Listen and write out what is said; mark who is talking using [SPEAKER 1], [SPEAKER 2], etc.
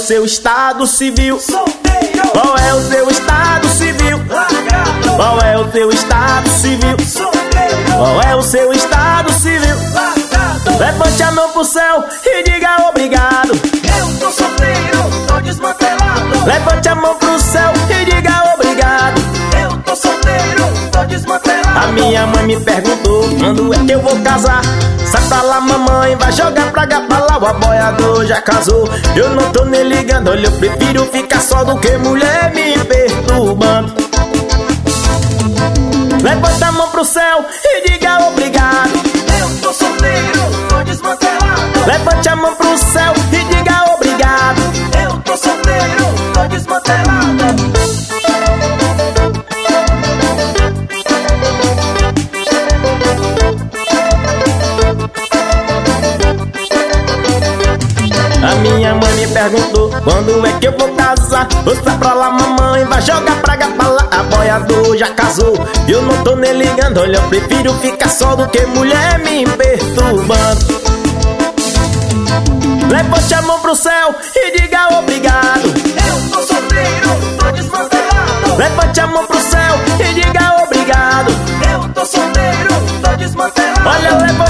[SPEAKER 1] seu estado civil?
[SPEAKER 2] Solteiro.
[SPEAKER 1] Qual é o seu estado civil?
[SPEAKER 2] Largado.
[SPEAKER 1] Qual é o seu estado civil?
[SPEAKER 2] Solteiro.
[SPEAKER 1] Qual é o seu estado civil?
[SPEAKER 2] Largado.
[SPEAKER 1] Levante a mão pro céu e diga obrigado.
[SPEAKER 2] Eu tô solteiro, tô desmantelado.
[SPEAKER 1] Levante a mão pro céu e diga obrigado.
[SPEAKER 2] Eu tô solteiro, tô desmantelado.
[SPEAKER 1] A minha mãe me perguntou quando é que eu vou casar. Sai pra lá, mamãe, vai jogar pra cá, pra lá. O aboiador já casou, eu não tô nem ligando. Olha, eu prefiro ficar só do que mulher me perturbando. Levanta a mão pro céu e diga obrigado.
[SPEAKER 2] Eu tô solteiro, tô desmantelado.
[SPEAKER 1] Levante a mão pro céu e diga obrigado.
[SPEAKER 2] Eu tô solteiro, tô desmantelado.
[SPEAKER 1] A minha mãe me perguntou quando é que eu vou casar. Sai pra lá, mamãe, vai jogar pra cá, pra lá. A boiador já casou, eu não tô nem ligando. Olha, eu prefiro ficar só do que mulher me perturbando. Levante a mão pro céu e diga obrigado.
[SPEAKER 2] Eu tô solteiro, tô desmantelado.
[SPEAKER 1] Levante a mão pro céu e diga obrigado.
[SPEAKER 2] Eu tô solteiro, tô desmantelado.
[SPEAKER 1] Olha, levante